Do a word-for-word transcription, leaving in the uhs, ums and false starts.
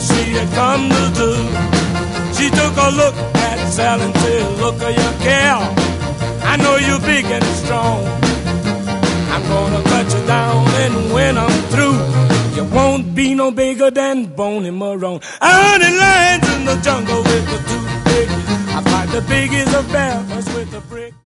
she had come to do. She took a look at Sally and said, look at your gal, I know you're big and strong. I'm gonna cut you down, and when I'm through, you won't be no bigger than Boney Marone. I hunted lions in the jungle with the toothpick. I fight the biggest of bears with a brick.